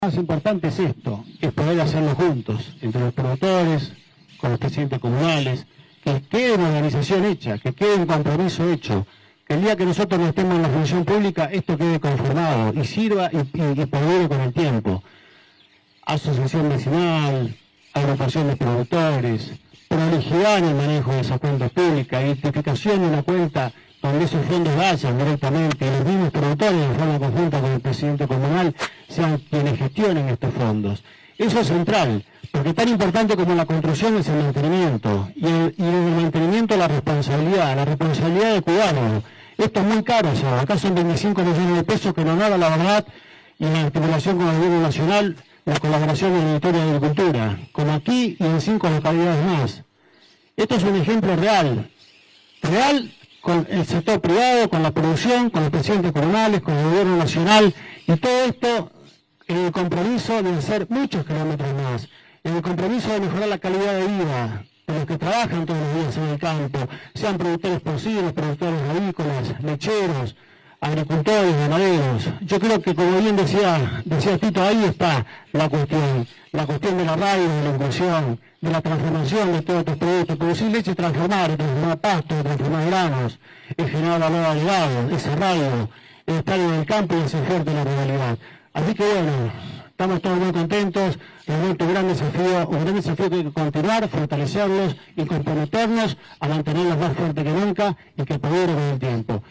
Más importante es esto, es poder hacerlo juntos, entre los promotores, con los presidentes comunales, que quede una organización hecha, que quede un compromiso hecho, que el día que nosotros no estemos en la función pública, esto quede conformado y sirva y perdure con el tiempo. Asociación vecinal, agrupación de promotores, prolijidad en el manejo de esas cuentas públicas, identificación de una cuenta donde esos fondos vayan directamente, y los mismos promotores de forma conjunta con el presidente comunal sean quienes gestionen estos fondos. Eso es central, porque tan importante como la construcción es el mantenimiento, y desde el mantenimiento la responsabilidad de cuidarlo. Esto es muy caro, o sea, acá son 25 millones de pesos que no nada, la verdad, y en articulación con el gobierno nacional, la colaboración del Ministerio de Agricultura, como aquí y en 5 localidades más. Esto es un ejemplo real con el sector privado, con la producción, con los presidentes comunales, con el gobierno nacional, y todo esto en el compromiso de hacer muchos kilómetros más, en el compromiso de mejorar la calidad de vida de los que trabajan todos los días en el campo, sean productores porcinos, productores agrícolas, lecheros, agricultores, ganaderos. Yo creo que, como bien decía Tito, ahí está la cuestión de la radio, de la inclusión, de la transformación de todos estos productos, producir leche, transformar pasto, transformar granos, es generar valor agregado, ese radio, el estar en el campo y hacer fuerte la ruralidad. Así que bueno, estamos todos muy contentos, realmente un gran desafío que hay que continuar, fortalecerlos y comprometernos a mantenerlos más fuertes que nunca y que perduren con el tiempo.